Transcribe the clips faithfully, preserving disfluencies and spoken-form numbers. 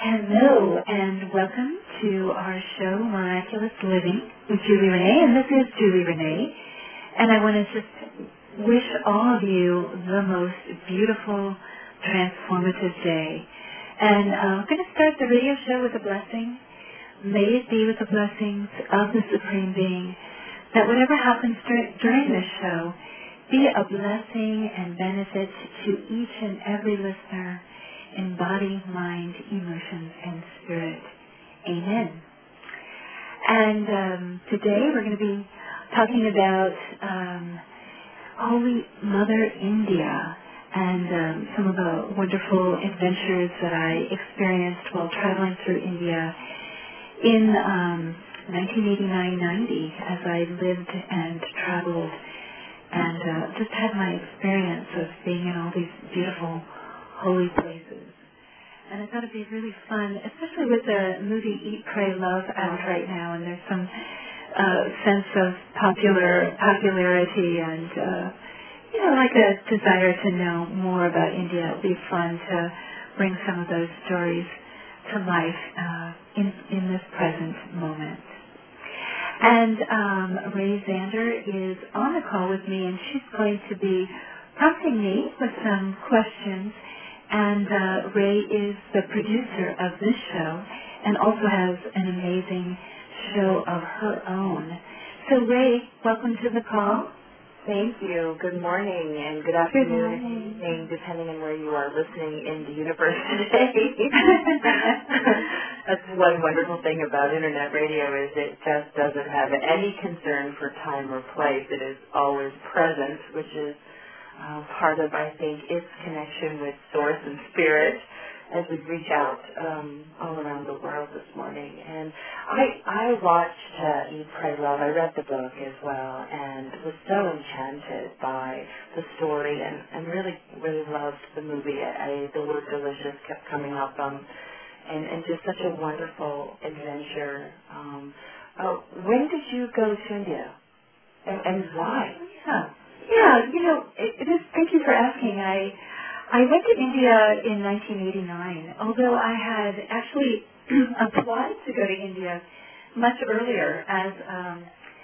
Hello, and welcome to our show, Miraculous Living, with Julie Renee, and this is Julie Renee. And I want to just wish all of you the most beautiful, transformative day. And uh, I'm going to start the radio show with a blessing. May it be with the blessings of the Supreme Being, that whatever happens dur- during this show be a blessing and benefit to each and every listener in body, mind, emotions, and spirit. Amen. And um, today we're going to be talking about um, Holy Mother India and um, some of the wonderful adventures that I experienced while traveling through India in um, nineteen eighty-nine ninety as I lived and traveled and uh, just had my experience of being in all these beautiful holy places. And I thought it'd be really fun, especially with the movie Eat, Pray, Love out right now, and there's some uh, sense of popular popularity and, uh, you know, like a desire to know more about India. It'd be fun to bring some of those stories to life uh, in, in this present moment. And um, Ray Zander is on the call with me, and she's going to be prompting me with some questions. And uh, Ray is the producer of this show and also has an amazing show of her own. So Ray, welcome to the call. Thank you. Good morning and good afternoon, evening, depending on where you are listening in the universe today. That's one wonderful thing about Internet radio is it just doesn't have any concern for time or place. It is always present, which is Uh, part of, I think, its connection with Source and Spirit as we reach out um, all around the world this morning. And I, I watched uh, Eat, Pray, Love. I read the book as well and was so enchanted by the story and, and really, really loved the movie. I, the word delicious kept coming up um, and, and just such a wonderful adventure. Um, uh, when did you go to India and, and why? Yeah. Yeah, you know, it, it is, thank you for asking. I I went to India in nineteen eighty-nine, although I had actually applied to go to India much earlier as um,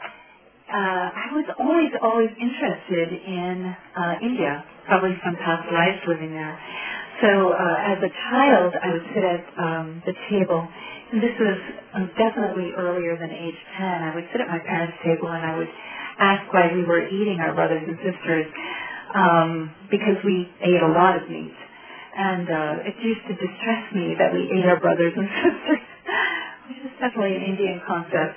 uh, I was always, always interested in uh, India, probably from past lives living there. So uh, as a child, I would sit at um, the table, and this was um, definitely earlier than age ten. I would sit at my parents' table and I would ask why we were eating our brothers and sisters um, because we ate a lot of meat. And uh, it used to distress me that we ate our brothers and sisters, which is definitely an Indian concept.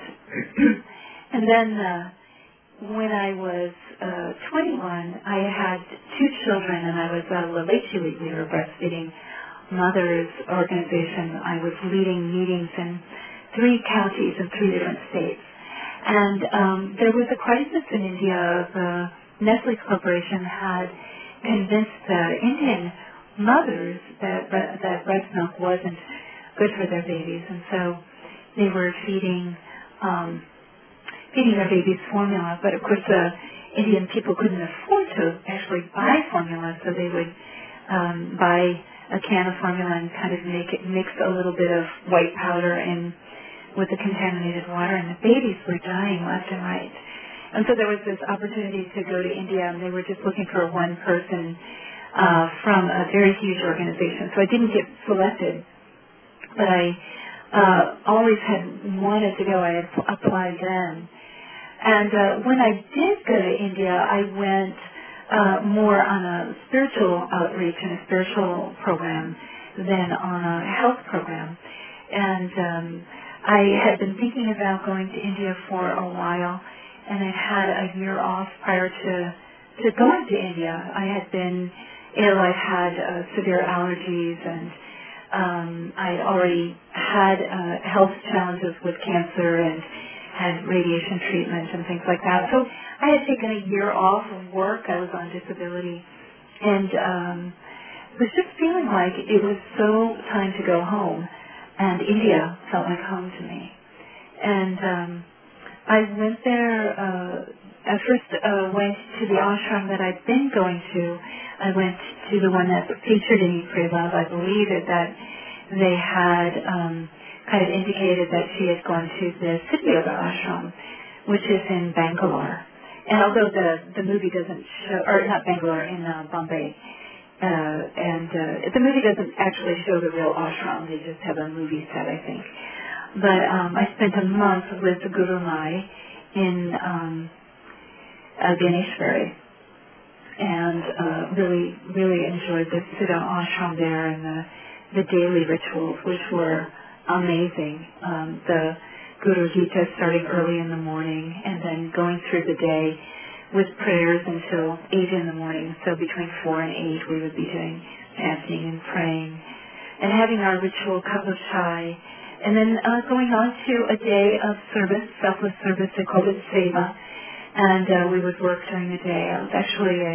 And then uh, when I was uh, twenty-one, I had two children, and I was a Lelechi, we were breastfeeding mothers organization. I was leading meetings in three counties in three different states. And um, there was a crisis in India. The Nestle Corporation had convinced the Indian mothers that that breast milk wasn't good for their babies, and so they were feeding um, feeding their babies formula. But of course, the Indian people couldn't afford to actually buy formula, so they would um, buy a can of formula and kind of make it mix a little bit of white powder and with the contaminated water, and the babies were dying left and right. And so there was this opportunity to go to India, and they were just looking for one person uh, from a very huge organization. So I didn't get selected, but I uh, always had wanted to go. I had applied then. And uh, when I did go to India, I went uh, more on a spiritual outreach and a spiritual program than on a health program. And um, I had been thinking about going to India for a while, and I'd had a year off prior to, to going to India. I had been ill. I'd had uh, severe allergies, and um, I'd already had uh, health challenges with cancer and had radiation treatment and things like that. So I had taken a year off of work. I was on disability, and um, was just feeling like it was so time to go home. And India felt like home to me. And um, I went there, uh, I first uh, went to the ashram that I'd been going to. I went to the one that's featured in Eat, Pray, Love. I believe it, that they had um, kind of indicated that she had gone to the City Yoga Ashram, which is in Bangalore. And although the, the movie doesn't show, or not Bangalore, in uh, Bombay, uh, and uh, the movie doesn't actually show the real ashram, they just have a movie set, I think. But um, I spent a month with the Guru Mai in um, uh, Ganeshwari, and uh, really, really enjoyed the Siddha ashram there and the, the daily rituals, which were amazing. Um, the Guru Gita starting early in the morning and then going through the day with prayers until eight in the morning. So between four and eight we would be doing chanting and praying and having our ritual cup of chai, and then uh, going on to a day of service, selfless service. They called it seva, and uh, we would work during the day. I was actually a,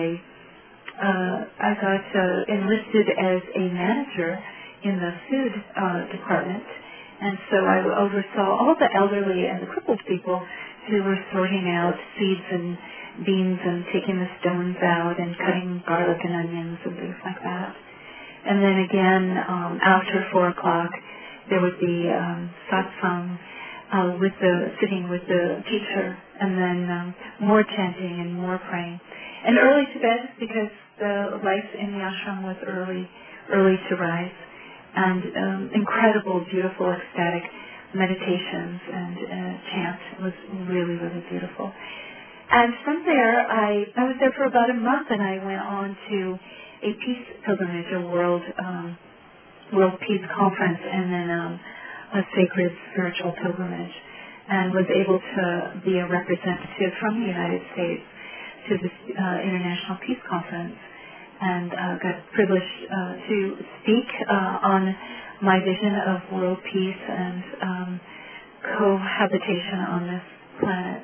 uh, I got uh, enlisted as a manager in the food uh, department, and so I oversaw all the elderly and the crippled people who were sorting out seeds and beans and taking the stones out and cutting garlic and onions and things like that. And then again, um, after four o'clock, there would be um, satsang uh, with the sitting with the teacher, and then um, more chanting and more praying, and early to bed because the life in the ashram was early, early to rise, and um, incredible, beautiful, ecstatic meditations and uh, chant. It was really, really beautiful. And from there, I, I was there for about a month, and I went on to a peace pilgrimage, a world um, world peace conference, and then um, a sacred spiritual pilgrimage, and was able to be a representative from the United States to this uh, International Peace Conference, and uh, got privileged uh, to speak uh, on my vision of world peace and um, cohabitation on this planet.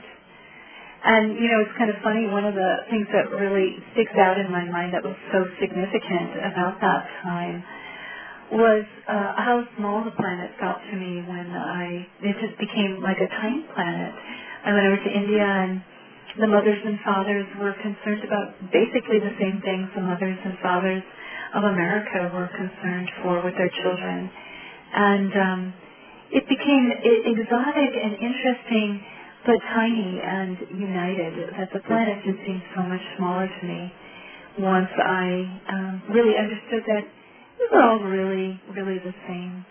And, you know, it's kind of funny, one of the things that really sticks out in my mind that was so significant about that time was uh, how small the planet felt to me when I, it just became like a tiny planet. I went over to India, and the mothers and fathers were concerned about basically the same things the mothers and fathers of America were concerned for with their children. And um, it became exotic and interesting, but tiny and united, that the planet just seemed so much smaller to me once I um, really understood that we were all really, really the same.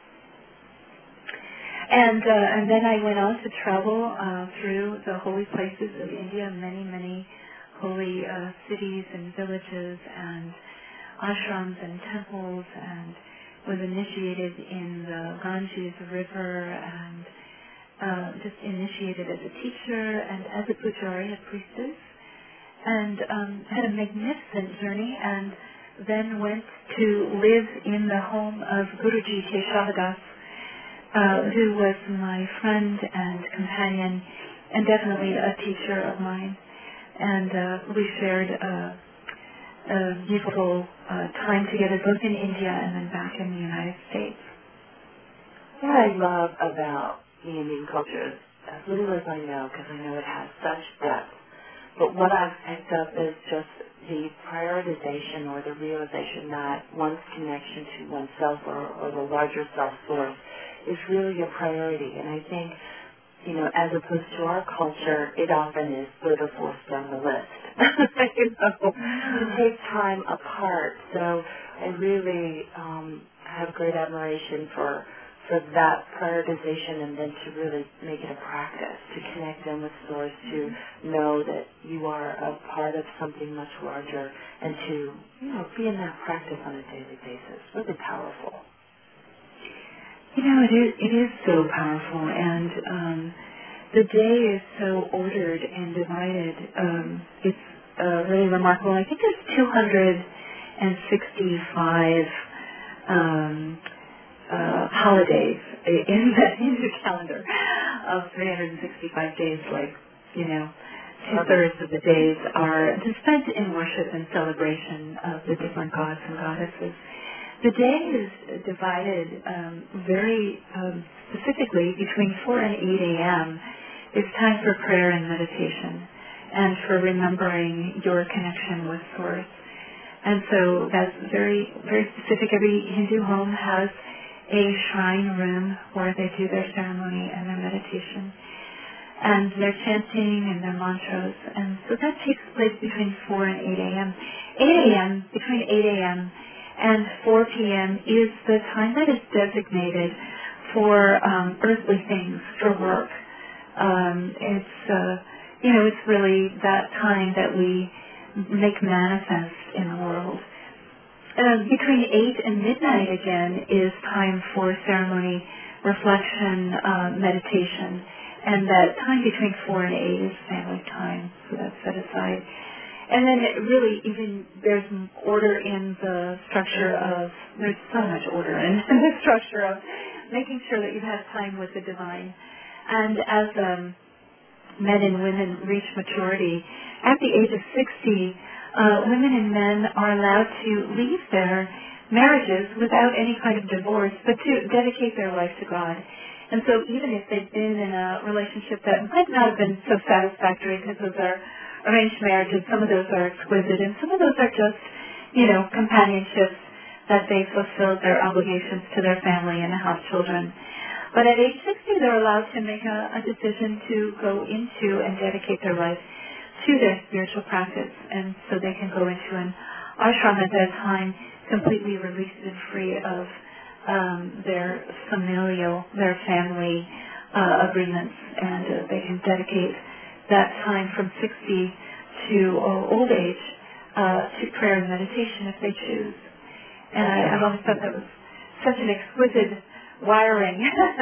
And uh, and then I went on to travel uh, through the holy places of India, many, many holy uh, cities and villages and ashrams and temples, and was initiated in the Ganges River, and Uh, just initiated as a teacher and as a pujari, a priestess, and um, had a magnificent journey, and then went to live in the home of Guruji Keshavadas, uh, who was my friend and companion and definitely a teacher of mine. And uh, we shared a, a beautiful uh, time together, both in India and then back in the United States. What I love about the Indian culture is, as little as I know, because I know it has such depth, but what I've picked up is just the prioritization or the realization that one's connection to oneself or, or the larger self source is really a priority. And I think, you know, as opposed to our culture, it often is third or fourth down the list. you know, to take time apart. So I really um, have great admiration for for that prioritization, and then to really make it a practice, to connect them with Source, to know that you are a part of something much larger, and to, you know, be in that practice on a daily basis. Really powerful. You know, it is, it is so powerful, and um, the day is so ordered and divided. Um, it's uh, really remarkable. I think there's two hundred sixty-five um, Uh, holidays in the Hindu calendar of three hundred sixty-five days, like, you know, two-thirds of the days are spent in worship and celebration of the different gods and goddesses. The day is divided um, very um, specifically between four and eight a.m. It's time for prayer and meditation and for remembering your connection with Source. And so that's very, very specific. Every Hindu home has a shrine room where they do their ceremony and their meditation and their chanting and their mantras. And so that takes place between four and eight a.m. eight a.m., between eight a.m. and four p.m. is the time that is designated for um, earthly things, for work. Um, it's, uh, you know, it's really that time that we make manifest in the world. Uh, between eight and midnight, again, is time for ceremony, reflection, uh, meditation. And that time between four and eight is family time, so that's set aside. And then really even there's order in the structure of, there's so much order in the structure of making sure that you have time with the divine. And as um, men and women reach maturity, at the age of sixty, uh, women and men are allowed to leave their marriages without any kind of divorce, but to dedicate their life to God. And so even if they've been in a relationship that might not have been so satisfactory, because those are arranged marriages, some of those are exquisite, and some of those are just, you know, companionships that they fulfilled their obligations to their family and have children. But at age sixty, they're allowed to make a, a decision to go into and dedicate their life to their spiritual practice. And so they can go into an ashram at that time completely released and free of um, their familial, their family uh, agreements. And uh, they can dedicate that time from sixty to uh, old age uh, to prayer and meditation if they choose. And I, I've always thought that was such an exquisite wiring.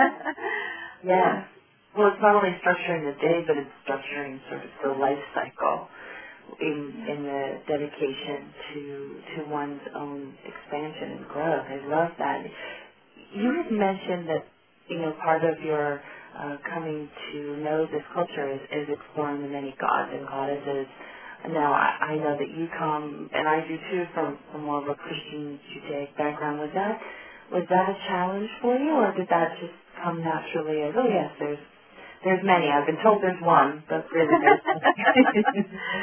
Yeah. Well, it's not only structuring the day, but it's structuring sort of the life cycle in in the dedication to to one's own expansion and growth. I love that. You had mentioned that, you know, part of your uh, coming to know this culture is, is exploring the many gods and goddesses. Now, I, I know that you come, and I do too, from, from more of a Christian Judaic background. Was that was that a challenge for you, or did that just come naturally as, oh yes, there's there's many. I've been told there's one, but really there's many.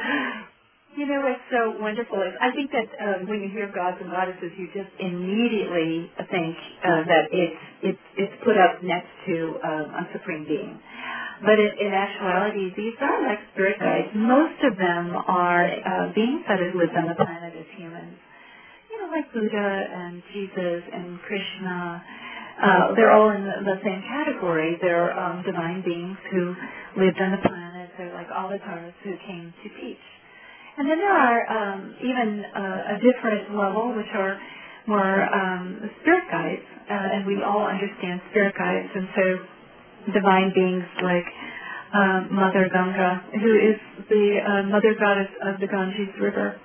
You know what's so wonderful is I think that um, when you hear gods and goddesses, you just immediately think uh, that it's it's it's put up next to um, a supreme being. But in, in actuality, these are like spirit guides. Most of them are uh, beings that have lived on the planet as humans. You know, like Buddha and Jesus and Krishna. Uh, they're all in the, the same category. They're um, divine beings who lived on the planet. They're like avatars who came to teach. And then there are um, even uh, a different level, which are more um, spirit guides, uh, and we all understand spirit guides. And so divine beings like uh, Mother Ganga, who is the uh, mother goddess of the Ganges River,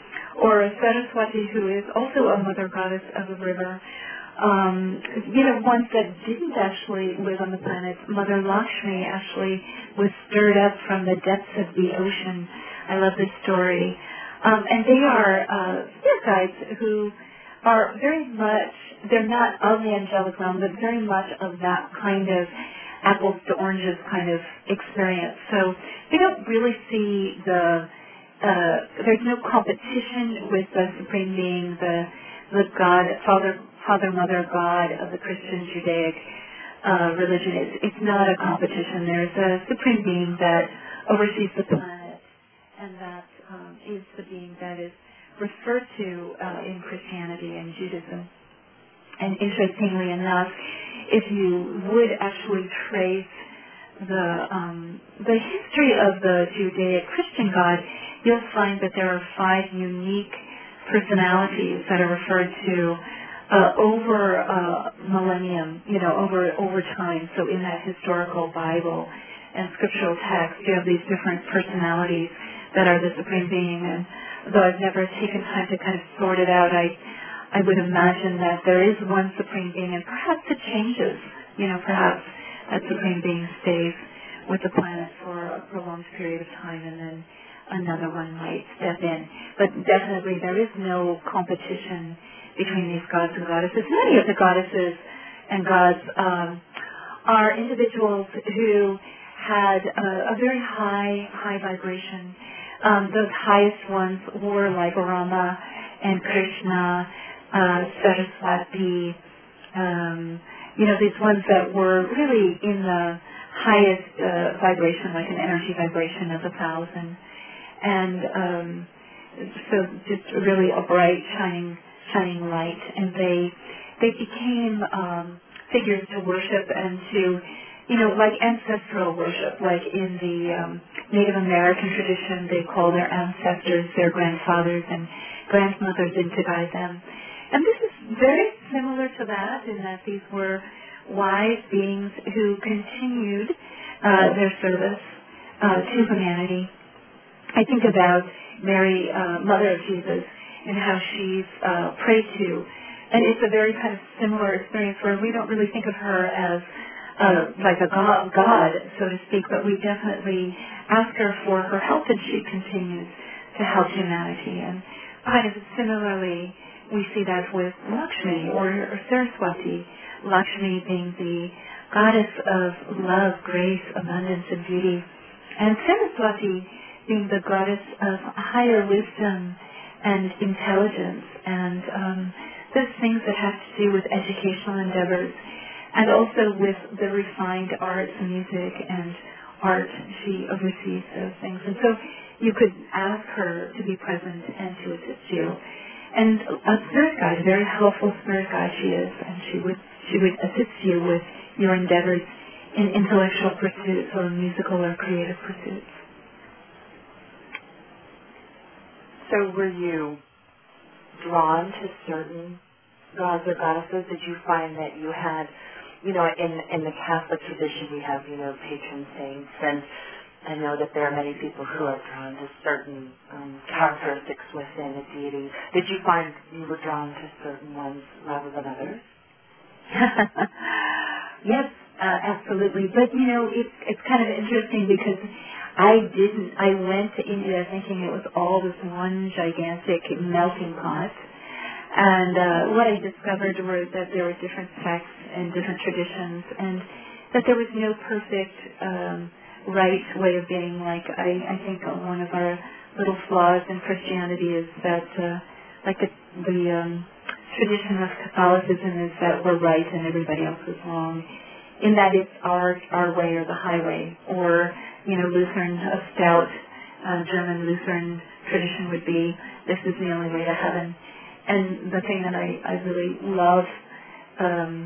or Saraswati, who is also a mother goddess of the river. Um, you know, ones that didn't actually live on the planet. Mother Lakshmi actually was stirred up from the depths of the ocean. I love this story. Um, and they are uh, spirit guides who are very much, they're not of the angelic realm, but very much of that kind of apples to oranges kind of experience. So they don't really see the, uh, there's no competition with the Supreme Being, the, the God, Father, Father, Mother, God of the Christian Judaic uh, religion. It's, it's not a competition. There's a Supreme Being that oversees the planet, and that um, is the being that is referred to uh, in Christianity and Judaism. And interestingly enough, if you would actually trace the um, the history of the Judaic Christian God, you'll find that there are five unique personalities that are referred to uh, over uh, millennium, you know, over over time. So in that historical Bible and scriptural text, you have these different personalities that are the Supreme Being. And though I've never taken time to kind of sort it out, I I would imagine that there is one Supreme Being, and perhaps it changes. You know, perhaps that Supreme Being stays with the planet for a prolonged period of time, and then another one might step in. But definitely there is no competition between these gods and goddesses. Many of the goddesses and gods um, are individuals who had a, a very high, high vibration. Um, those highest ones were like Rama and Krishna, uh, Saraswati, um, you know, these ones that were really in the highest uh, vibration, like an energy vibration of a thousand. And um, so just really a bright, shining, shining light. And they they became um, figures to worship and to, you know, like ancestral worship, like in the um, Native American tradition, they call their ancestors their grandfathers and grandmothers in to guide them. And this is very similar to that in that these were wise beings who continued uh, their service uh, to humanity. I think about Mary, uh, Mother of Jesus, and how she's uh, prayed to. And it's a very kind of similar experience where we don't really think of her as uh, like a god, god, so to speak, but we definitely ask her for her help, and she continues to help humanity. And kind of similarly, we see that with Lakshmi or, or Saraswati, Lakshmi being the goddess of love, grace, abundance, and beauty, and Saraswati being the goddess of higher wisdom and intelligence and um, those things that have to do with educational endeavors and also with the refined arts, music, and art. She oversees those things. And so you could ask her to be present and to assist you. And a spirit guide, a very helpful spirit guide she is, and she would she would assist you with your endeavors in intellectual pursuits or musical or creative pursuits. So were you drawn to certain gods or goddesses? Did you find that you had, you know, in in the Catholic tradition we have, you know, patron saints, and I know that there are many people who are drawn to certain um, characteristics within a deity. Did you find you were drawn to certain ones rather than others? Yes, uh, absolutely. But, you know, it's it's kind of interesting because I didn't, I went to India thinking it was all this one gigantic melting pot. And uh, what I discovered were that there were different sects and different traditions, and that there was no perfect um, right way of being. Like, I, I think one of our little flaws in Christianity is that, uh, like the, the um, tradition of Catholicism is that we're right and everybody else is wrong, in that it's our our way or the highway. Or, you know, Lutheran, a stout uh, German Lutheran tradition would be, this is the only way to heaven. And the thing that I, I really love um,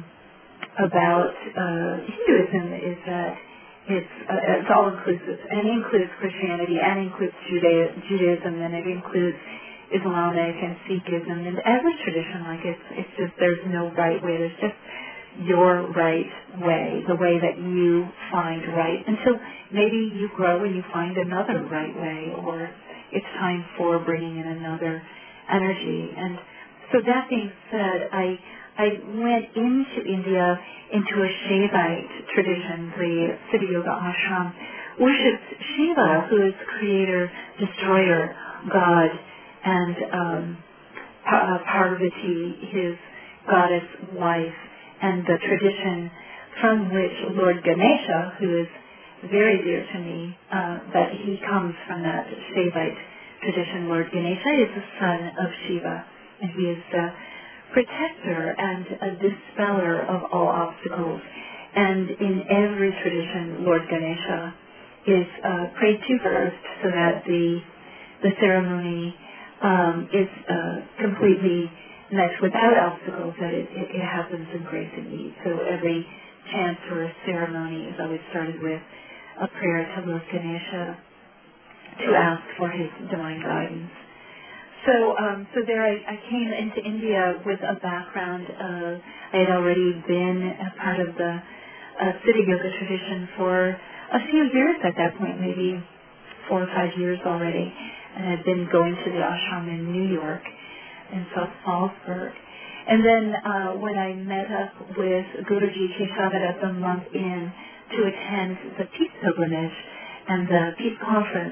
about uh, Hinduism is that it's uh, it's all inclusive, and it includes Christianity, and it includes Judea, Judaism, and it includes Islamic and Sikhism, and every tradition. Like it's it's just there's no right way. There's just your right way, the way that you find right. Until maybe you grow and you find another right way, or it's time for bringing in another energy. And so that being said, I I went into India into a Shaivite tradition. The Siddha Yoga ashram worships Shiva, who is creator, destroyer, God, and um, pa- Parvati, his goddess wife, and the tradition from which Lord Ganesha, who is very dear to me, uh, that he comes from that Shaivite tradition. Lord Ganesha is the son of Shiva, and he is the protector and a dispeller of all obstacles. And in every tradition, Lord Ganesha is uh, prayed to first, so that the the ceremony um, is uh, completely met without obstacles, that it, it, it happens in grace and ease. So every chant or a ceremony is always started with a prayer to Lord Ganesha to ask for his divine guidance. So, um, so there I, I came into India with a background of, I had already been a part of the uh, Siddha Yoga tradition for a few years at that point, maybe four or five years already, and I'd been going to the ashram in New York, in South Fallsburg. And then uh, when I met up with Guruji Keshavat at the month in to attend the Peace Pilgrimage and the Peace Conference,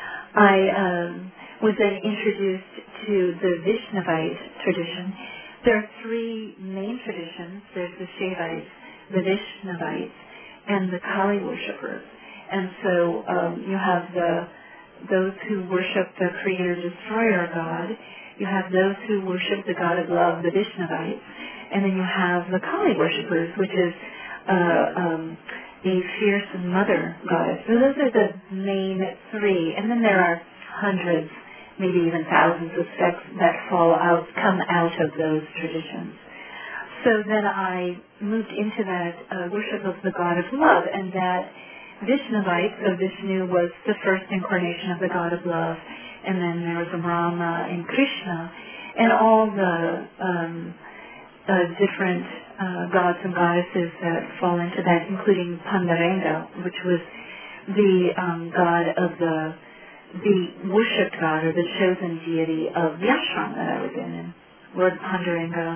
I um, was then introduced to the Vaishnavite tradition. There are three main traditions. There's the Shaivites, the Vaishnavites, and the Kali worshippers. And so um, you have the those who worship the creator-destroyer god. You have those who worship the god of love, the Vaishnavites. And then you have the Kali worshippers, which is uh, um, a fierce mother goddess. So those are the main three. And then there are hundreds, maybe even thousands of sects that fall out, come out of those traditions. So then I moved into that uh, worship of the god of love, and that Vaishnavite, so Vishnu was the first incarnation of the god of love, and then there was Rama and Krishna, and all the um, uh, different uh, gods and goddesses that fall into that, including Pandarenga, which was the um, god of the the worshipped god or the chosen deity of the ashram that I was in. And Lord Pandarenga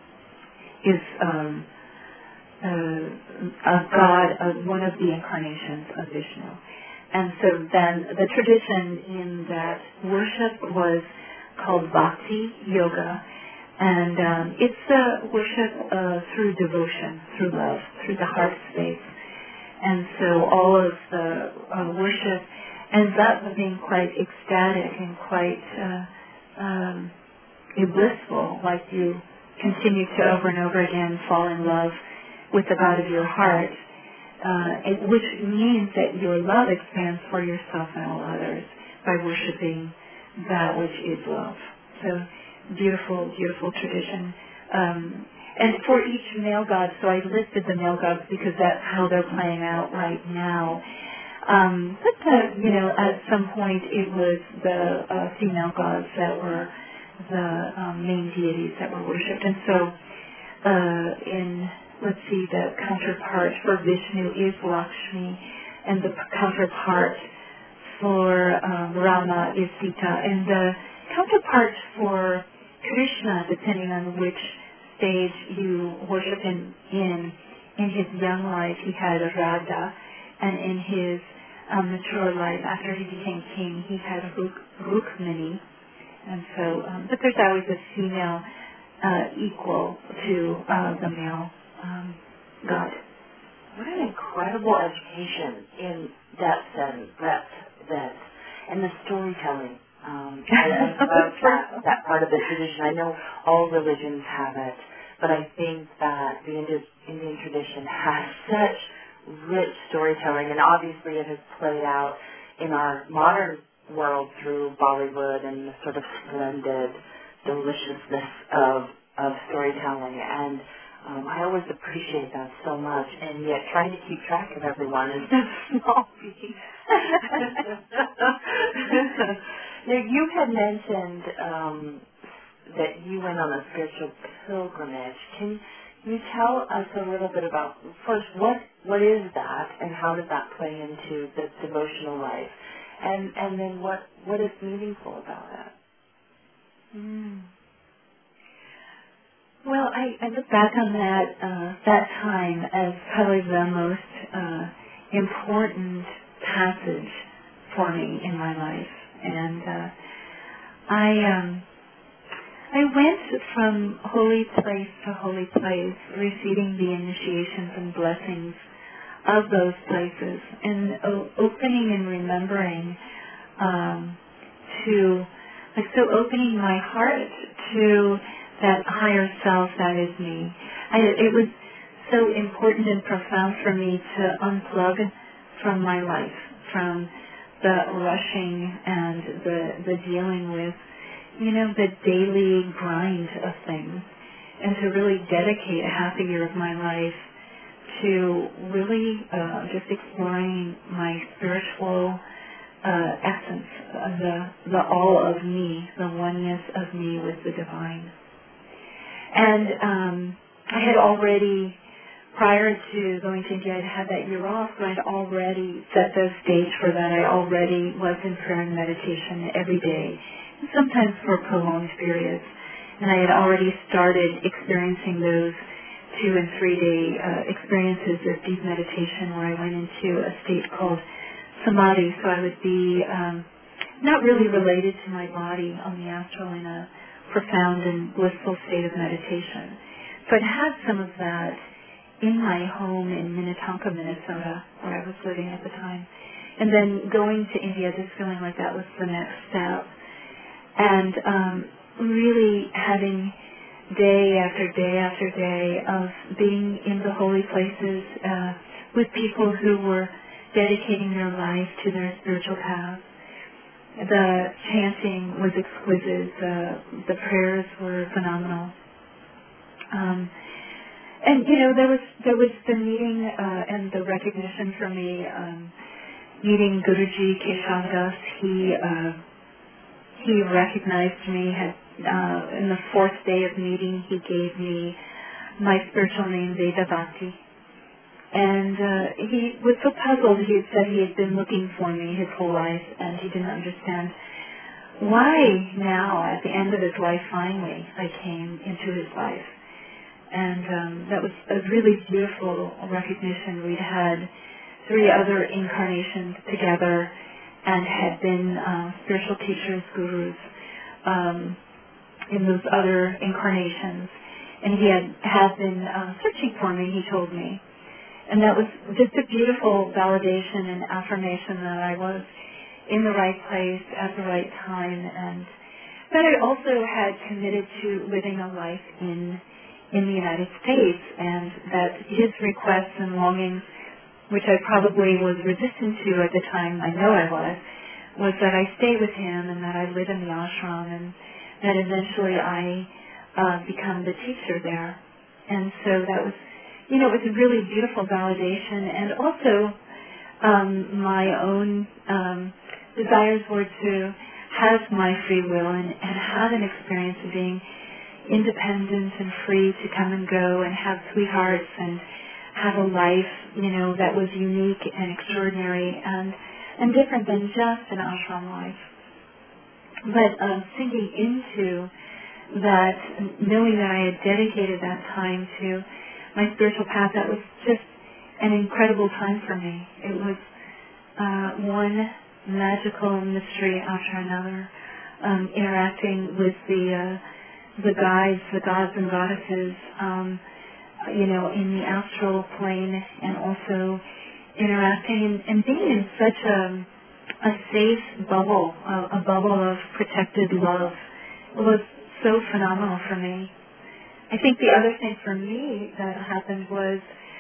is um, uh, a god, of one of the incarnations of Vishnu. And so then the tradition in that worship was called Bhakti Yoga. And um, it's a worship uh, through devotion, through love, through the heart space. And so all of the uh, worship ends up being quite ecstatic and quite uh, um, blissful, like you continue to over and over again fall in love with the God of your heart, uh, it, which means that your love expands for yourself and all others by worshiping that which is love. So beautiful, beautiful tradition. Um, and for each male god, so I listed the male gods because that's how they're playing out right now. Um, but, uh, you know, at some point it was the uh, female gods that were the um, main deities that were worshipped. And so uh, in, let's see, the counterpart for Vishnu is Lakshmi, and the counterpart for um, Rama is Sita, and the counterpart for Krishna, depending on which stage you worship him in, in his young life he had Radha, and in his um, mature life, after he became king, he had Ruk- Rukmini. And so, um, but there's always a female uh, equal to uh, the male um, god. What an incredible education in that sense, that, that, and the storytelling. Um, I, I love that, that part of the tradition. I know all religions have it, but I think that the Indian, Indian tradition has such rich storytelling, and obviously it has played out in our modern world through Bollywood and the sort of splendid deliciousness of of storytelling. And um, I always appreciate that so much, and yet trying to keep track of everyone is a small piece. Now, you had mentioned um, that you went on a spiritual pilgrimage. Can you tell us a little bit about, first, what what is that, and how does that play into the devotional life? And and then what, what is meaningful about that? Mm. Well, I, I look back on that uh, that time as probably the most uh, important passage for me in my life, and uh, I um, I went from holy place to holy place, receiving the initiations and blessings of those places, and o- opening and remembering um, to, like, so opening my heart to that higher self that is me. I, it was so important and profound for me to unplug from my life, from the rushing and the the dealing with, you know, the daily grind of things, and to really dedicate half a year of my life to really uh, just exploring my spiritual uh, essence, uh, the the all of me, the oneness of me with the divine. And um, I had already, prior to going to India, I'd had that year off, so I'd already set the stage for that. I already was in prayer and meditation every day, and sometimes for prolonged periods. And I had already started experiencing those two and three day uh, experiences of deep meditation where I went into a state called samadhi. So I would be um, not really related to my body on the astral in a profound and blissful state of meditation. So I'd had some of that in my home in Minnetonka, Minnesota, where I was living at the time. and then going to India, just feeling like that was the next step, and um, really having day after day after day of being in the holy places uh, with people who were dedicating their life to their spiritual path. The chanting was exquisite. The, the prayers were phenomenal. Um, and you know, there was there was the meeting uh, and the recognition for me. Um, meeting Guruji Keshav. He uh, he recognized me. Had uh, in the fourth day of meeting, he gave me my spiritual name, Vedavati. And uh, he was so puzzled. He had said he had been looking for me his whole life, and he didn't understand why now, at the end of his life, finally, I came into his life. And um, that was a really beautiful recognition. We'd had three other incarnations together and had been uh, spiritual teachers, gurus, um, in those other incarnations. And he had, had been uh, searching for me, he told me. And that was just a beautiful validation and affirmation that I was in the right place at the right time, and that I also had committed to living a life in in the United States, and that his requests and longings, which I probably was resistant to at the time, I know I was, was that I stay with him and that I live in the ashram, and that eventually I uh, become the teacher there. And so that was, you know, it was a really beautiful validation, and also um, my own um, desires were to have my free will and, and have an experience of being independent and free to come and go and have sweethearts and have a life, you know, that was unique and extraordinary and, and different than just an ashram life. But um, sinking into that, knowing that I had dedicated that time to my spiritual path, that was just an incredible time for me. It was uh, one magical mystery after another, um, interacting with the uh, the guides, the gods and goddesses, um, you know, in the astral plane, and also interacting and, and being in such a, a safe bubble, a, a bubble of protected love. It was so phenomenal for me. I think the other thing for me that happened was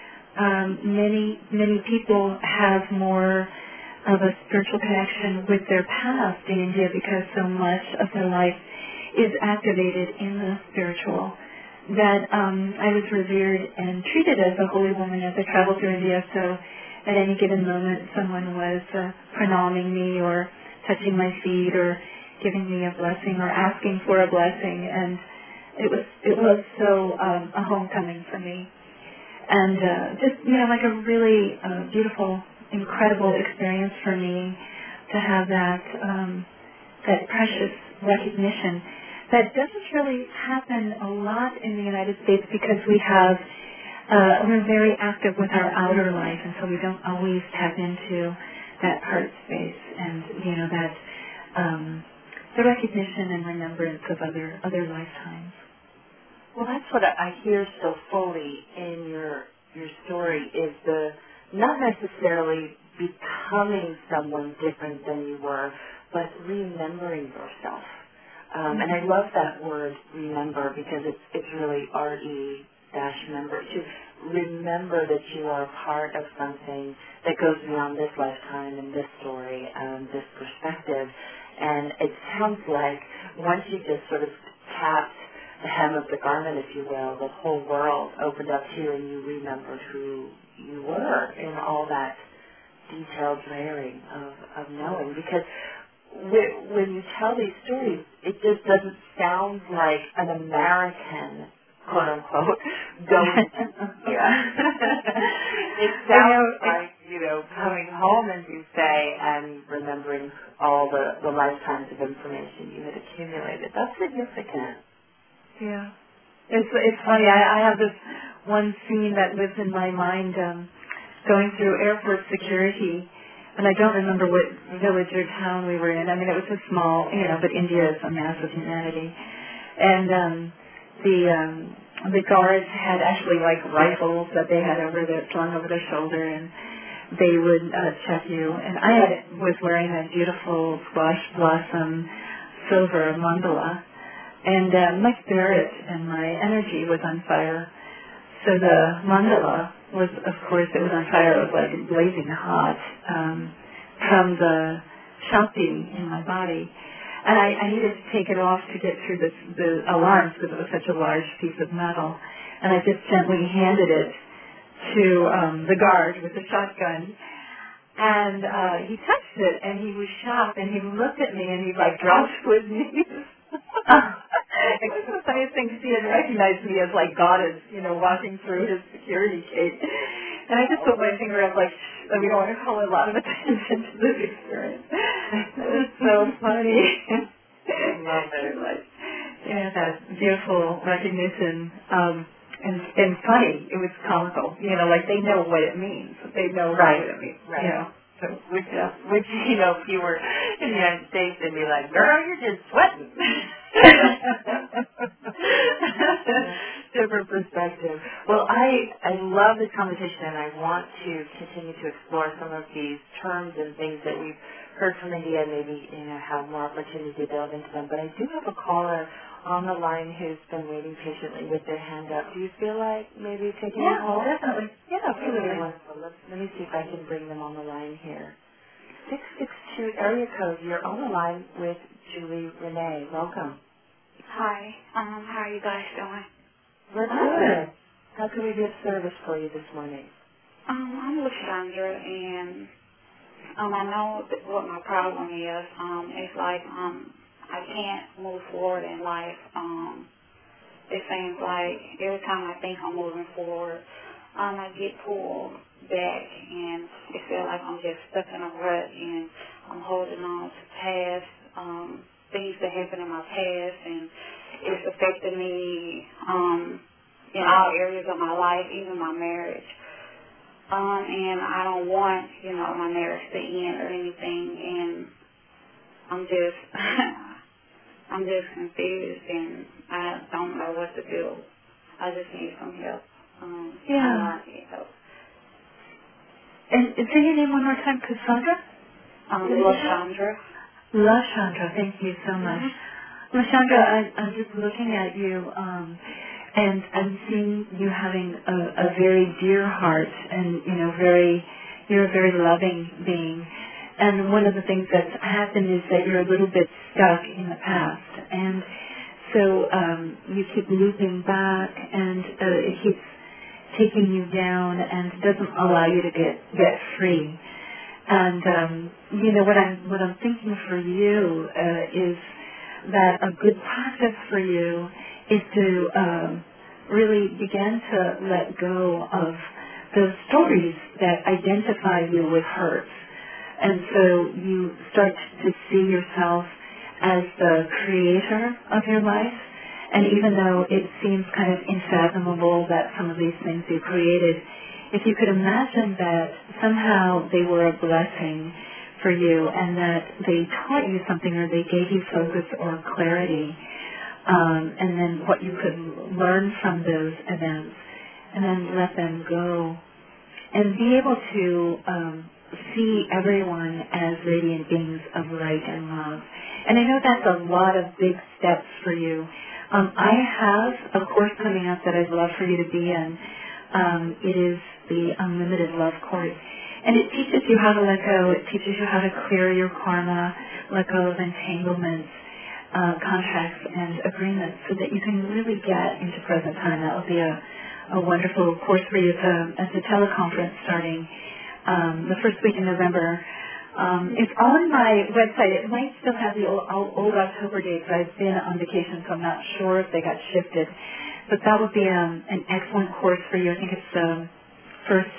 um, many, many people have more of a spiritual connection with their past in India because so much of their life is activated in the spiritual. That um, I was revered and treated as a holy woman as I traveled through India, so at any given moment someone was uh, pranaming me or touching my feet or giving me a blessing or asking for a blessing, and it was it was so um, a homecoming for me. And uh, just, you know, like a really uh, beautiful, incredible experience for me to have that um, that precious recognition. That doesn't really happen a lot in the United States because we have, uh, we're very active with our outer life, and so we don't always tap into that heart space and, you know, that um, the recognition and remembrance of other other lifetimes. Well, that's what I hear so fully in your your story is the not necessarily becoming someone different than you were, but remembering yourself. Um, and I love that word, remember, because it's it's really R E dash member, to remember that you are part of something that goes beyond this lifetime and this story and this perspective. And it sounds like once you just sort of tapped the hem of the garment, if you will, the whole world opened up to you and you remembered who you were in all that detailed layering of, of knowing. Because when you tell these stories, it just doesn't sound like an American, quote unquote, going to India. It sounds like, you know, coming home, as you say, and remembering all the, the lifetimes of information you had accumulated. That's significant. Yeah. It's it's funny. I, I have this one scene that lives in my mind, um, going through airport security. And I don't remember what village or town we were in. I mean, it was a small, you know, but India is a massive humanity. And um, the um, the guards had actually like rifles that they had over their slung over their shoulder, and they would uh, check you. And I had, was wearing a beautiful squash blossom silver mandala, and uh, my spirit and my energy was on fire. So the mandala was, of course, it was on fire. It was like blazing hot um, from the Shakti in my body. And I, I needed to take it off to get through this, the alarms because it was such a large piece of metal. And I just gently handed it to um, the guard with the shotgun. And uh, he touched it, and he was shocked, and he looked at me, and he, like, dropped to his knees. It was the funniest thing because he had recognized me as, like, goddess, you know, walking through his security gate. And I just put my finger up, like, shh, we don't want to call a lot of attention to this experience. It was so funny. I love it. Like, yeah, that beautiful recognition. Um, and, and funny. It was comical. You know, like they know what it means. They know right. what it means. Right. You know, so, which, yeah. which, you know, if you were in the United States, they'd be like, girl, you're just sweating. Different perspective. Well, I, I love this conversation, and I want to continue to explore some of these terms and things that we've heard from India, and maybe, you know, have more opportunity to delve into them. But I do have a caller on the line who's been waiting patiently with their hand up. Do you feel like maybe taking yeah, a call? definitely. Yeah, absolutely. Wonderful. Let, let me see if I can bring them on the line here. six six two area code. You're on the line with Julie Renee. Welcome. Hi. Um, how are you guys doing? We're good. How can we be of service for you this morning? Um, I'm Lashandra, and um, I know that what my problem is. Um, it's like um, I can't move forward in life. Um, it seems like every time I think I'm moving forward, um, I get pulled back, and it feels like I'm just stuck in a rut, and I'm holding on to past um, things that happened in my past, and it's affecting me um, in all areas of my life, even my marriage. Um, and I don't want, you know, my marriage to end or anything, and I'm just, I'm just confused, and I don't know what to do. I just need some help. Um, Yeah. I need help. And, and say your name one more time, Cassandra? Um, Lashandra. Lashandra, thank you so much. Mm-hmm. Lashandra, I, I'm just looking at you, um, and I'm seeing you having a, a very dear heart, and you know, very, you're a very loving being. And one of the things that's happened is that you're a little bit stuck in the past, and so um, you keep looping back, and uh, it keeps taking you down, and doesn't allow you to get get free. And um, you know what I'm what I'm thinking for you uh, is that a good practice for you is to um, really begin to let go of those stories that identify you with hurts. And so you start to see yourself as the creator of your life. And even though it seems kind of unfathomable that some of these things you created, if you could imagine that somehow they were a blessing for you and that they taught you something or they gave you focus or clarity, um, and then what you could learn from those events, and then let them go, and be able to um, see everyone as radiant beings of light and love. And I know that's a lot of big steps for you. Um, I have a course coming up that I'd love for you to be in. Um, it is the Unlimited Love Course. And it teaches you how to let go. It teaches you how to clear your karma, let go of entanglements, uh, contracts, and agreements so that you can really get into present time. That will be a, a wonderful course for you. It's a, it's a teleconference starting um, the first week in November. Um, it's on my website. It might still have the old, old October dates. I've been on vacation, so I'm not sure if they got shifted. But that would be um, an excellent course for you. I think it's um, first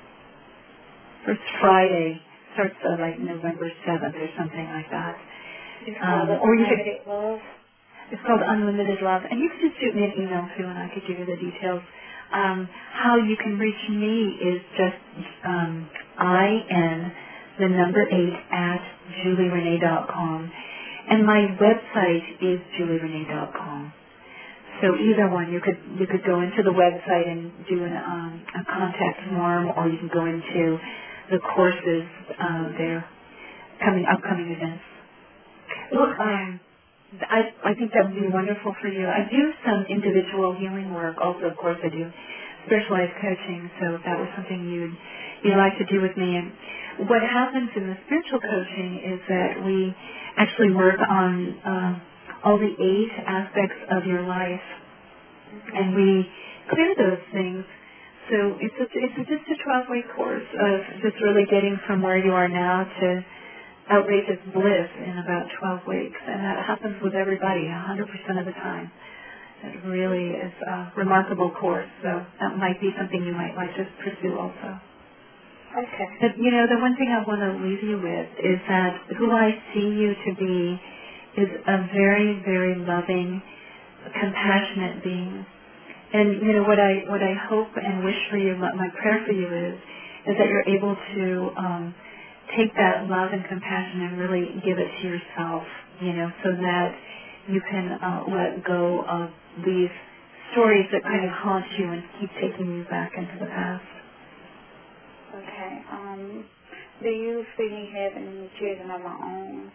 first Friday. Starts uh, like November seventh or something like that. It's Um, called or you could, Unlimited Love. It's called Unlimited Love. And you can just shoot me an email, too, and I could give you the details. Um, how you can reach me is just um, I N, the number eight, at julie renee dot com. And my website is julie renee dot com. So either one, you could you could go into the website and do an, um, a contact form, or you can go into the courses, uh, their coming upcoming events. Look, um, I, I think that would be wonderful for you. I do some individual healing work. Also, of course, I do specialized coaching. So if that was something you'd you'd like to do with me, and what happens in the spiritual coaching is that we actually work on uh, all the eight aspects of your life, and we clear those things. So it's a, it's a, just a twelve-week course of just really getting from where you are now to outrageous bliss in about twelve weeks, and that happens with everybody one hundred percent of the time. It really is a remarkable course, so that might be something you might like to pursue also. Okay. But, you know, the one thing I want to leave you with is that who I see you to be is a very, very loving, compassionate being. And, you know, what I what I hope and wish for you, my, my prayer for you is, is that you're able to um, take that love and compassion and really give it to yourself, you know, so that you can uh, let go of these stories that kind of haunt you and keep taking you back into the past. Okay. Um, do you see me having any children of my own?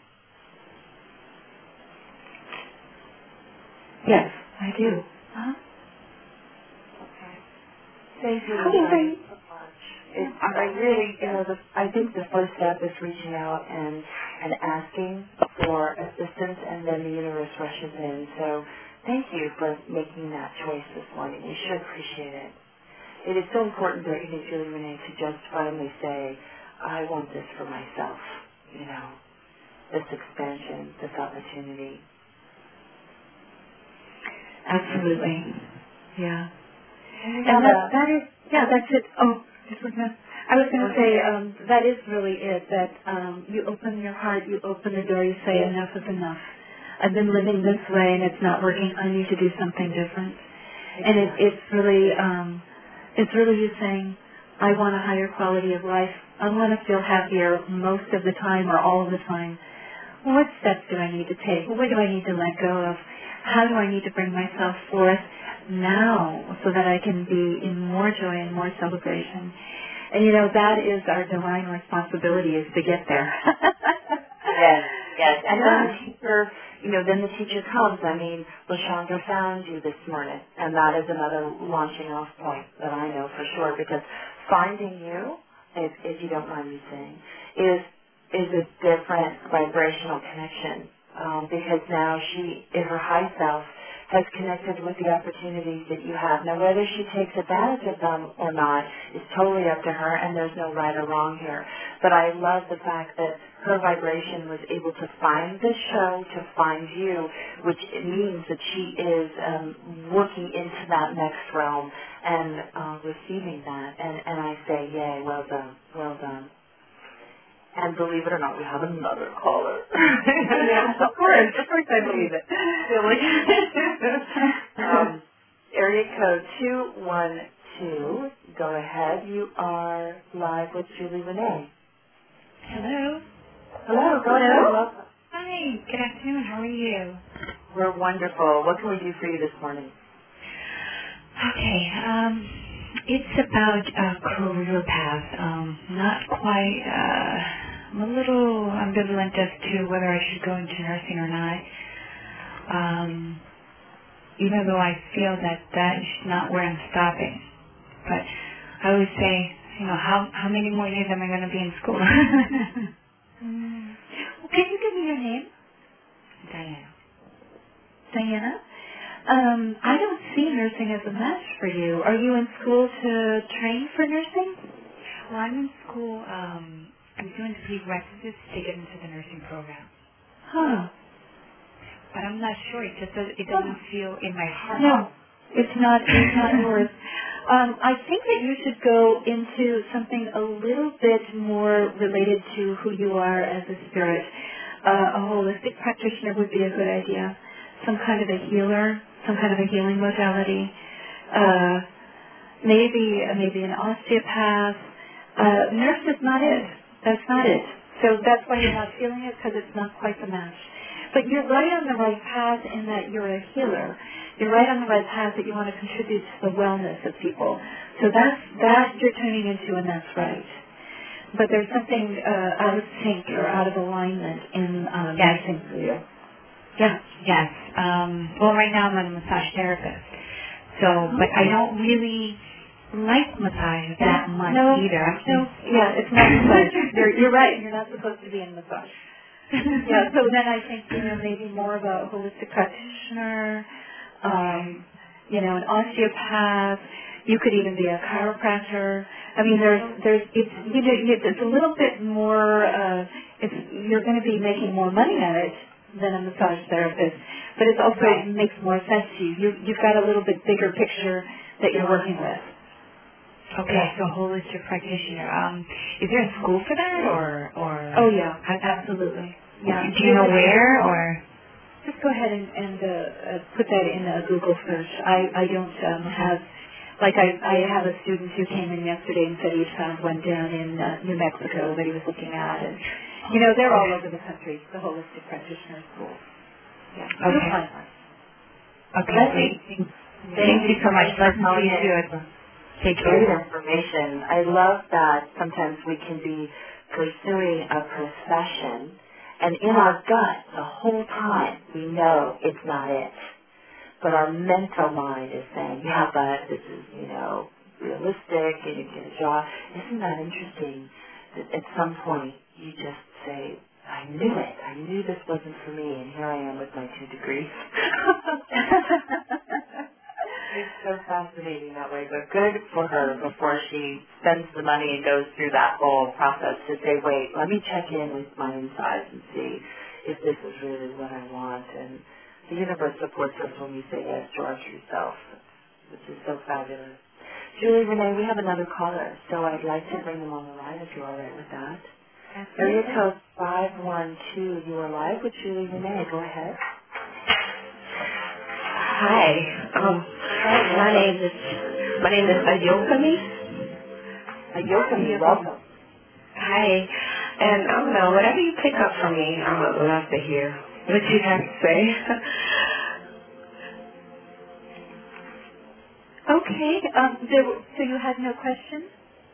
Yes, I do. Uh-huh. Okay. Thank you. How old are you? It, I really, you know, the, I think the first step is reaching out and, and asking for assistance, and then the universe rushes in. So thank you for making that choice this morning. You should appreciate it. It is so important, don't you think, Julie Renee, to just finally say, I want this for myself, you know, this expansion, this opportunity. Absolutely. Yeah. And, And that, that is, yeah, that's it. Oh, just like that. I was going to say, um, that is really it, that um, you open your heart, you open the door, you say, enough is enough. I've been living this way and it's not working. I need to do something different. And it, it's really, um, it's really you saying, I want a higher quality of life. I want to feel happier most of the time or all of the time. What steps do I need to take? What do I need to let go of? How do I need to bring myself forth now so that I can be in more joy and more celebration? And, you know, that is our divine responsibility, is to get there. Yes, yes. And then the teacher, you know, then the teacher comes. I mean, LaShondra found you this morning, and that is another launching off point that I know for sure, because finding you, if, if you don't mind me saying, is is a different vibrational connection, um, because now she, in her high self, has connected with the opportunities that you have. Now, whether she takes advantage of them or not is totally up to her, and there's no right or wrong here. But I love the fact that her vibration was able to find this show, to find you, which it means that she is um, working into that next realm and uh, receiving that. And, and I say, yay, well done, well done. And believe it or not, we have another caller. Yes, of course. Of course I believe it. um, area code two one two. Go ahead. You are live with Julie Renee. Hello. Hello. Go ahead. Welcome. Hi. Good afternoon. How are you? We're wonderful. What can we do for you this morning? Okay. Um, it's about a career path. Um, not quite. Uh, I'm a little ambivalent as to whether I should go into nursing or not. Um, even though I feel that that is not where I'm stopping. But I always say, you know, how how many more years am I going to be in school? mm. Well, can you give me your name? Diana. Diana? Um, I don't see nursing as a match for you. Are you in school to train for nursing? Well, I'm in school. Um, I'm doing the prerequisites to get into the nursing program. Huh. But I'm not sure. It just does, it doesn't feel in my heart. No, it's not. It's not yours. Um, I think that you should go into something a little bit more related to who you are as a spirit. Uh, a holistic practitioner would be a good idea. Some kind of a healer, some kind of a healing modality. Uh, maybe maybe an osteopath. Uh, nurse is not it. That's not it. So that's why you're not feeling it, because it's not quite the match. But you're right on the right path in that you're a healer. You're right on the right path that you want to contribute to the wellness of people. So that's that you're tuning into, and that's right. but there's something uh, out of sync or out of alignment in um, yes. nursing for you. Yeah. Yes. Um, well, right now I'm a massage therapist, so okay. but I don't really like massage that much no, either. No, yeah, it's not massage. you're, you're right. You're not supposed to be in massage. Yeah, so then I think, you know, maybe more of a holistic practitioner, um, you know, an osteopath. You could even be a chiropractor. I mean, there's, there's, it's, you know, it's a little bit more, uh, it's, you're going to be making more money at it than a massage therapist, but it also Right. makes more sense to you. you. You've got a little bit bigger picture that you're working with. Okay, yeah. So holistic practitioner. Um, is there a school for that, or or? Oh yeah, absolutely. Yeah. Do you know where, or? Just go ahead and, and uh, uh, put that in a Google search. I I don't um, have, like I I have a student who came in yesterday and said he found one down in uh, New Mexico that he was looking at, and you know they're all over the country. The holistic practitioner schools. Yeah. Okay. Okay. Thank, Thank, thank you so much. for Listen to you telling too as well. Take great care. information. I love that sometimes we can be pursuing a profession, and in our gut the whole time we know it's not it. But our mental mind is saying, yeah, but this is, you know, realistic and you get a job. Isn't that interesting that at some point you just say, I knew it. I knew this wasn't for me, and here I am with my two degrees. It's so fascinating that way, but good for her before she spends the money and goes through that whole process to say, wait, let me check in with my insides and see if this is really what I want. And the universe supports us when we say yes to our true self, which is so fabulous. Julie Renee, we have another caller, so I'd like to bring them on the line if you're all right with that. Area code five one two, you are live with Julie Renee. Go ahead. Hi. Um, my name is my name is Ayokami. Ayokami, welcome. Hi. And I don't know, whatever you pick up from me, I would love to hear what you have to say. Okay. Um, there, so you had no questions?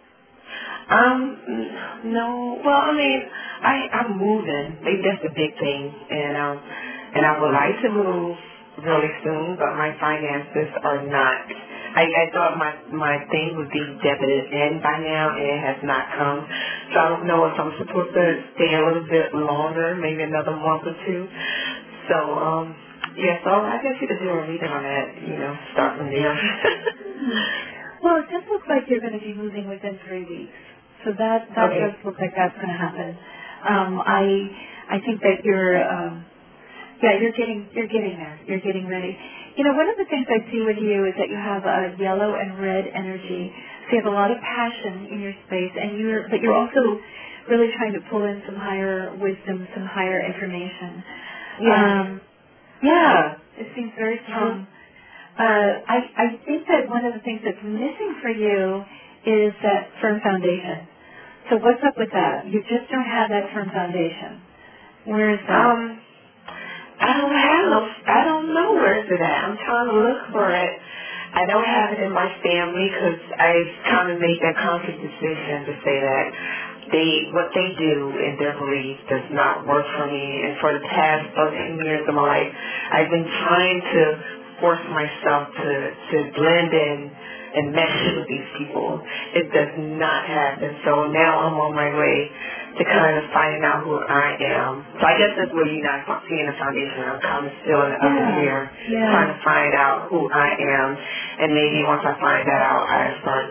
um, no. Well, I mean, I I'm moving. Maybe that's the big thing, and um, and I would like to move really soon, but my finances are not. I, I thought my my thing would be debited in by now, and it has not come. So I don't know if I'm supposed to stay a little bit longer, maybe another month or two. So um, yeah. So I guess you could do a reading on that. You know, start from there. Well, it just looks like you're going to be moving within three weeks. So that that Okay. does look like that's going to happen. Um, I I think that you're. Um, Yeah, you're getting you're getting there. You're getting ready. You know, one of the things I see with you is that you have a yellow and red energy. So you have a lot of passion in your space, and you're but you're also really trying to pull in some higher wisdom, some higher information. Yeah. Um, yeah, it seems very strong. Uh, I I think that one of the things that's missing for you is that firm foundation. So what's up with that? You just don't have that firm foundation. Where is that? Um. I don't have no, I don't know where's it at. I'm trying to look for it. I don't have it in my family because I kind of made that conscious decision to say that they, what they do in their belief does not work for me. And for the past thirteen years of my life, I've been trying to force myself to, to blend in and mesh with these people. It does not happen. So now I'm on my way to kind of finding out who I am. So I guess that's where you're not seeing the foundation. I'm kind of still in the upper Yeah. tier, Yeah. trying to find out who I am. And maybe once I find that out, I start,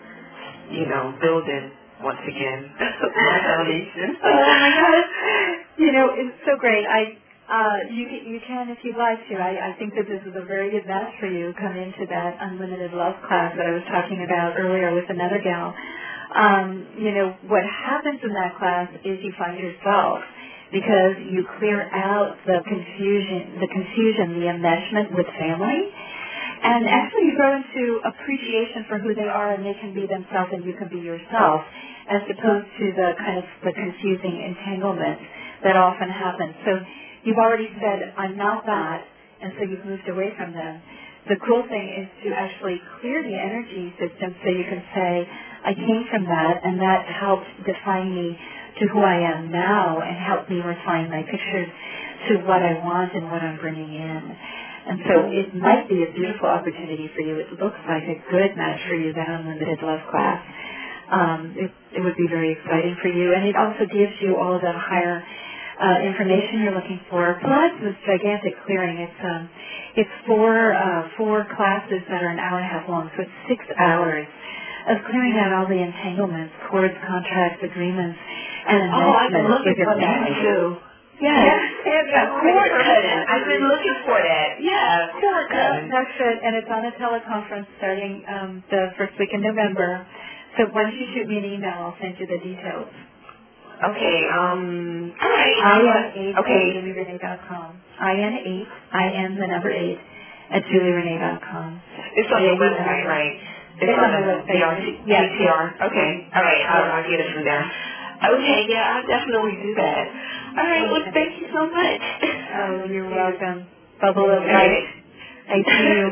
you know, building once again my foundation. Oh my God! You know, it's so great. I uh, you you can if you'd like to. I, I think that this is a very good match for you. Come into that unlimited love class that I was talking about earlier with another gal. Um, you know, what happens in that class is you find yourself because you clear out the confusion, the confusion, the enmeshment with family, and actually you grow into appreciation for who they are, and they can be themselves, and you can be yourself, as opposed to the kind of the confusing entanglement that often happens. So you've already said, I'm not that, and so you've moved away from them. The cool thing is to actually clear the energy system so you can say, I came from that, and that helped define me to who I am now and helped me refine my pictures to what I want and what I'm bringing in. And so it might be a beautiful opportunity for you. It looks like a good match for you, that Unlimited Love class. Um, it, it would be very exciting for you, and it also gives you all of that higher uh, information you're looking for. Plus this gigantic clearing. It's um, it's four uh, four classes that are an hour and a half long, so it's six hours of clearing out all the entanglements, cords, contracts, agreements, and Oh, I've been looking your for that family. too. Yes. Yes, yeah, cord cutting. I've been looking for that. Yeah, cord cutting. Yeah, that's it. And it's on a teleconference starting um, the first week in November. So why don't you shoot me an email? I'll send you the details. Okay, um, all right. I N eight okay. at julie renee dot com. I N eight, I N the number eight, at julie renee dot com. It's on your website, right? It's, it's on, on the website. T Yes. T R. Okay, all right. I'll, I'll get it from there. Okay, yeah, I'll definitely do that. All right, well, thank you so much. Oh, you're welcome. Bubble of All light. right. I see you.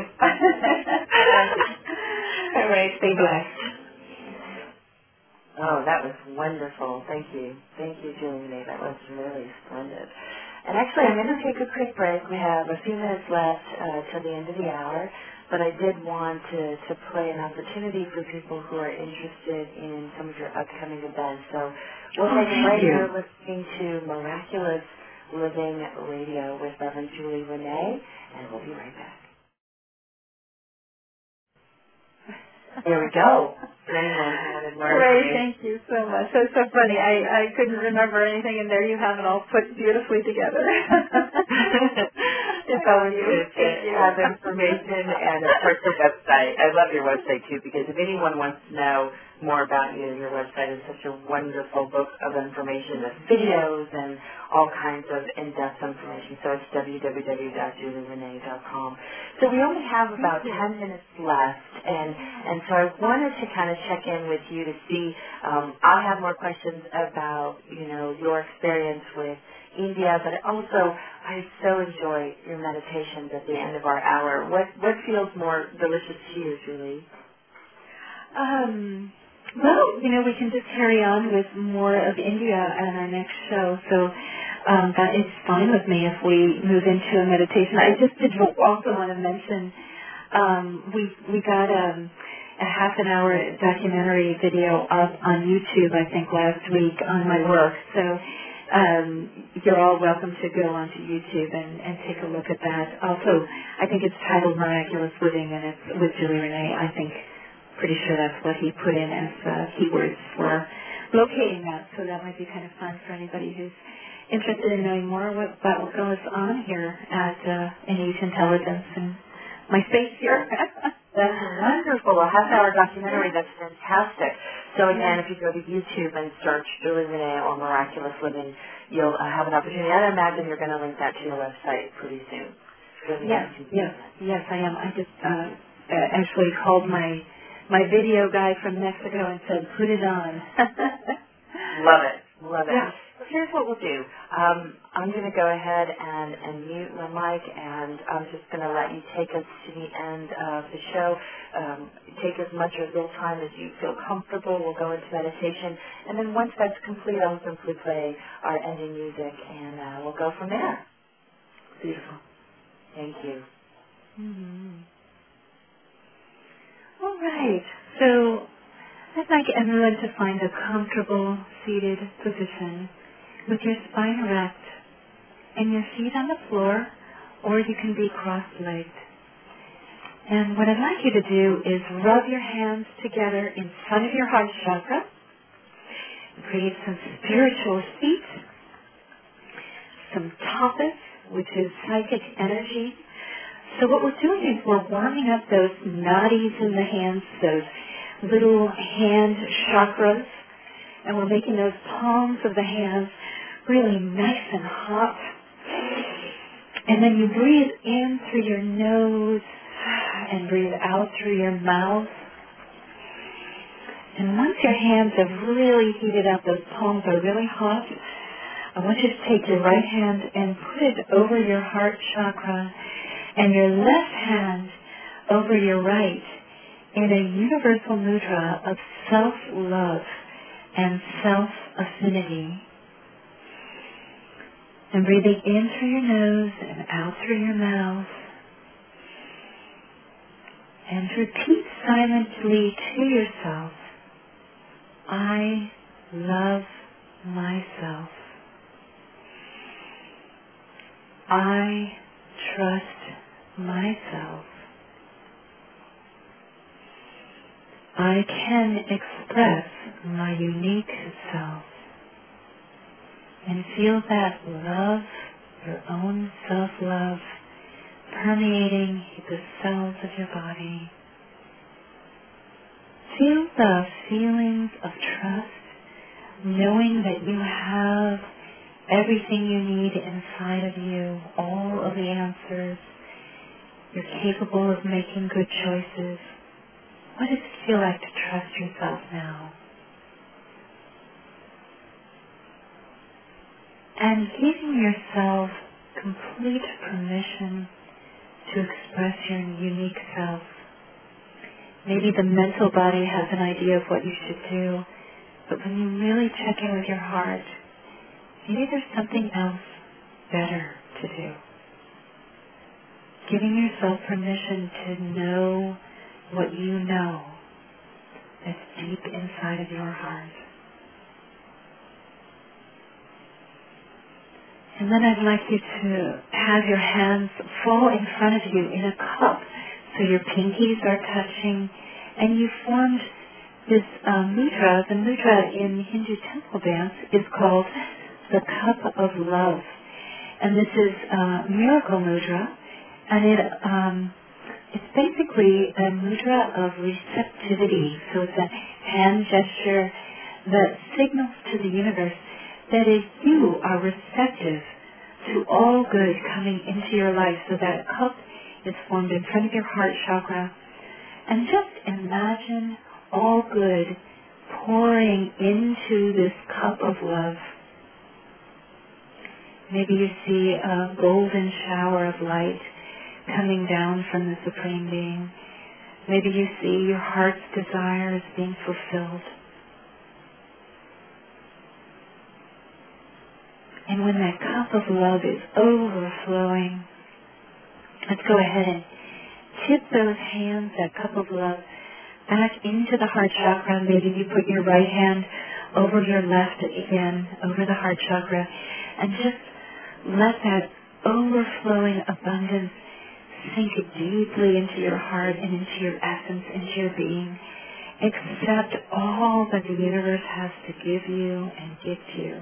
All right, stay blessed. Oh, that was wonderful. Thank you. Thank you, Julie Renee. That was really splendid. And actually, I'm going to take a quick break. We have a few minutes left uh, till the end of the hour, but I did want to, to play an opportunity for people who are interested in some of your upcoming events. So we'll oh, take a break. you. We're listening to Miraculous Living Radio with Reverend Julie Renee, and we'll be right back. There we go. For anyone who wanted more Great, information. thank you so much. That's so funny. I, I couldn't remember anything, and there you have it all put beautifully together. It's always good to have information and, of course, the website. I love your website, too, because if anyone wants to know more about you, your website is such a wonderful book of information with videos and all kinds of in-depth information. So it's w w w dot julie renee dot com. So we only have about ten minutes left, and, and so I wanted to kind of check in with you to see, um, I have more questions about, you know, your experience with India, but also I so enjoy your meditations at the end of our hour. What what feels more delicious to you, Julie? Um, well, you know, we can just carry on with more of India on our next show, so um, that is fine with me if we move into a meditation. I just did also want to mention um, we we got um, a half an hour documentary video up on YouTube, I think, last week on my work, so Um, you're all welcome to go onto YouTube and, and take a look at that. Also, I think it's titled Miraculous Living, and it's with Julie Renee. I think, pretty sure that's what he put in as uh, keywords for locating that. So that might be kind of fun for anybody who's interested in knowing more what, about what goes on here at uh, Innate Intelligence and my space here. That's wonderful. A half-hour documentary. That's fantastic. So again, if you go to YouTube and search Julie Renee or Miraculous Living, you'll uh, have an opportunity. I imagine you're going to link that to your website pretty soon. Really yes, nice yes, yes, I am. I just uh, uh, actually called my my video guy from Mexico and said, put it on. Love it. Love it. Yeah. So here's what we'll do. Um, I'm going to go ahead and, and mute my mic, and I'm just going to let you take us to the end of the show. Um, take as much of your time as you feel comfortable. We'll go into meditation, and then once that's complete, I'll simply play our ending music, and uh, we'll go from there. Beautiful. Thank you. Mm-hmm. All right. So I'd like everyone to find a comfortable seated position with your spine erect and your feet on the floor, or you can be cross-legged. And what I'd like you to do is rub your hands together in front of your heart chakra, create some spiritual heat, some tapas, which is psychic energy. So what we're doing is we're warming up those nadis in the hands, those little hand chakras, and we're making those palms of the hands really nice and hot. And then you breathe in through your nose and breathe out through your mouth. And once your hands have really heated up, those palms are really hot, I want you to take your right hand and put it over your heart chakra and your left hand over your right. in a universal mudra of self-love and self-affinity. And breathing in through your nose and out through your mouth. And repeat silently to yourself, I love myself. I trust myself. I can express my unique self. And feel that love, your own self-love, permeating the cells of your body. Feel the feelings of trust, knowing that you have everything you need inside of you, all of the answers. You're capable of making good choices. What does it feel like to trust yourself now? And giving yourself complete permission to express your unique self. Maybe the mental body has an idea of what you should do, but when you really check in with your heart, maybe there's something else better to do. Giving yourself permission to know what you know that's deep inside of your heart. And then I'd like you to have your hands fall in front of you in a cup so your pinkies are touching, and you formed this uh, mudra. The mudra in Hindu temple dance is called the cup of love. And this is uh, miracle mudra, and it um, it's basically a mudra of receptivity. So it's a hand gesture that signals to the universe that if you are receptive to all good coming into your life, so that cup is formed in front of your heart chakra, and just imagine all good pouring into this cup of love. Maybe you see a golden shower of light coming down from the Supreme Being. Maybe you see your heart's desires being fulfilled. And when that cup of love is overflowing, let's go ahead and tip those hands, that cup of love, back into the heart chakra. Maybe you put your right hand over your left again, over the heart chakra, and just let that overflowing abundance sink deeply into your heart and into your essence, into your being. Accept all that the universe has to give you and gift you.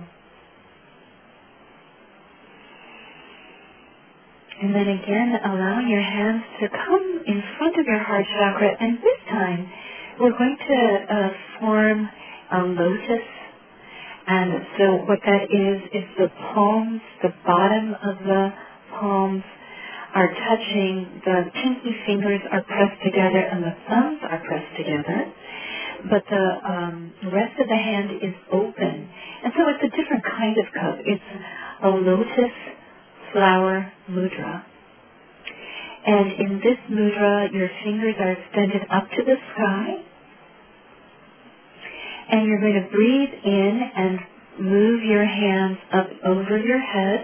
And then again, allowing your hands to come in front of your heart chakra. And this time, we're going to uh, form a lotus. And so what that is, is the palms, the bottom of the palms are touching, the pinky fingers are pressed together, and the thumbs are pressed together. But the um, rest of the hand is open. And so it's a different kind of cup. It's a lotus flower mudra. And in this mudra, your fingers are extended up to the sky. And you're going to breathe in and move your hands up over your head.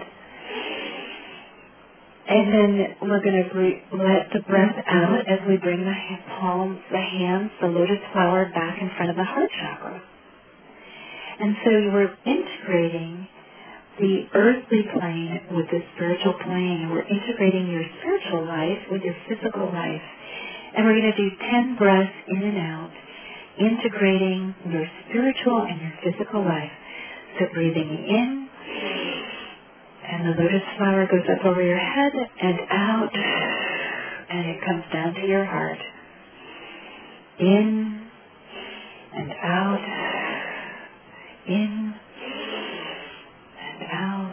And then we're going to breathe, let the breath out as we bring the palms, the hands, the lotus flower back in front of the heart chakra. And so we're integrating the earthly plane with the spiritual plane, and we're integrating your spiritual life with your physical life. And we're going to do ten breaths in and out, integrating your spiritual and your physical life. So breathing in, and the lotus flower goes up over your head and out, and it comes down to your heart. In and out, in and out.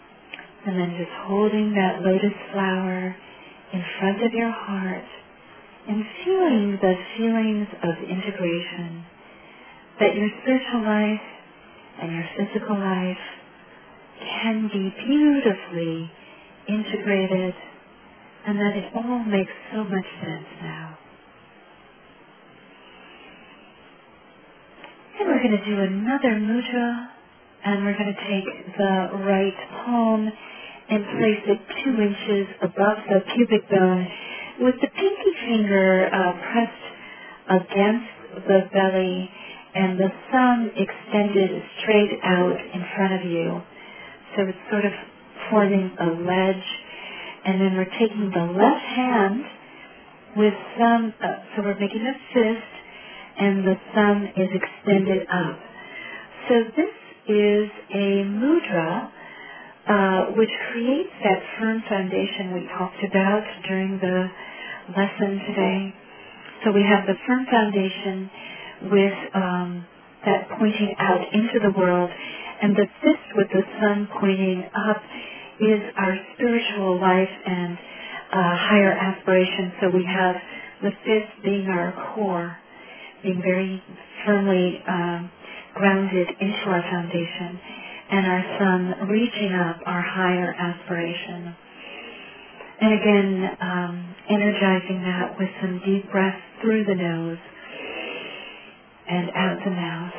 And then just holding that lotus flower in front of your heart and feeling the feelings of integration, that your spiritual life and your physical life can be beautifully integrated, and that it all makes so much sense now. And we're going to do another mudra, and we're going to take the right palm and place it two inches above the pubic bone with the pinky finger uh, pressed against the belly and the thumb extended straight out in front of you. So it's sort of forming a ledge. And then we're taking the left hand with thumb, uh, so we're making a fist, and the thumb is extended up. So this is a mudra uh, which creates that firm foundation we talked about during the lesson today. So we have the firm foundation with um, that pointing out into the world, and the fist with the thumb pointing up is our spiritual life and uh, higher aspiration. So we have the fist being our core, being very firmly um, grounded into our foundation, and our thumb reaching up our higher aspiration. And again, um, energizing that with some deep breaths through the nose and out the mouth.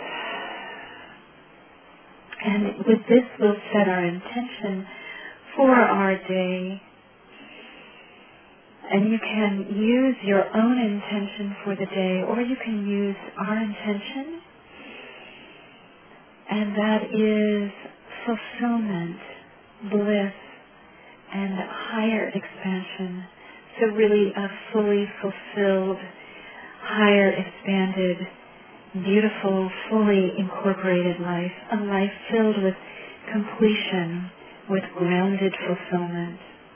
And with this, we'll set our intention for our day. And you can use your own intention for the day, or you can use our intention. And that is fulfillment, bliss, and higher expansion. So really a fully fulfilled, higher expanded, beautiful, fully incorporated life. A life filled with completion, with grounded fulfillment.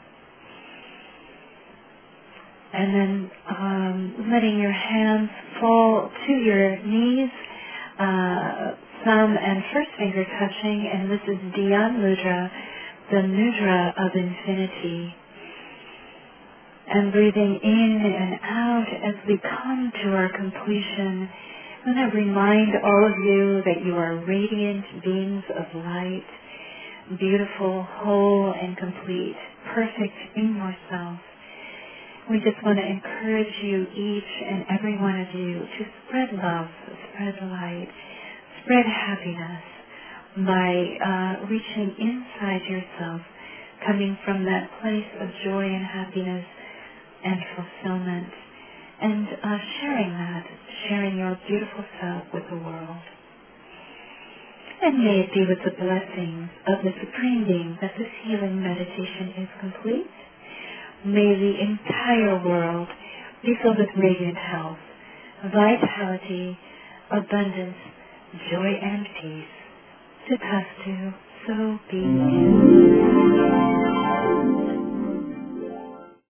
And then um, letting your hands fall to your knees, uh, thumb and first finger touching, and this is Dhyan Mudra, the mudra of infinity. And breathing in and out as we come to our completion. I want to remind all of you that you are radiant beings of light, beautiful, whole, and complete, perfect in yourself. We just want to encourage you, each and every one of you, to spread love, spread light, spread happiness by uh, reaching inside yourself, coming from that place of joy and happiness and fulfillment, and uh, sharing that, sharing your beautiful self with the world. And may it be with the blessings of the Supreme Being that this healing meditation is complete. May the entire world be filled with radiant health, vitality, abundance, joy, and peace. Sitastu, so be it.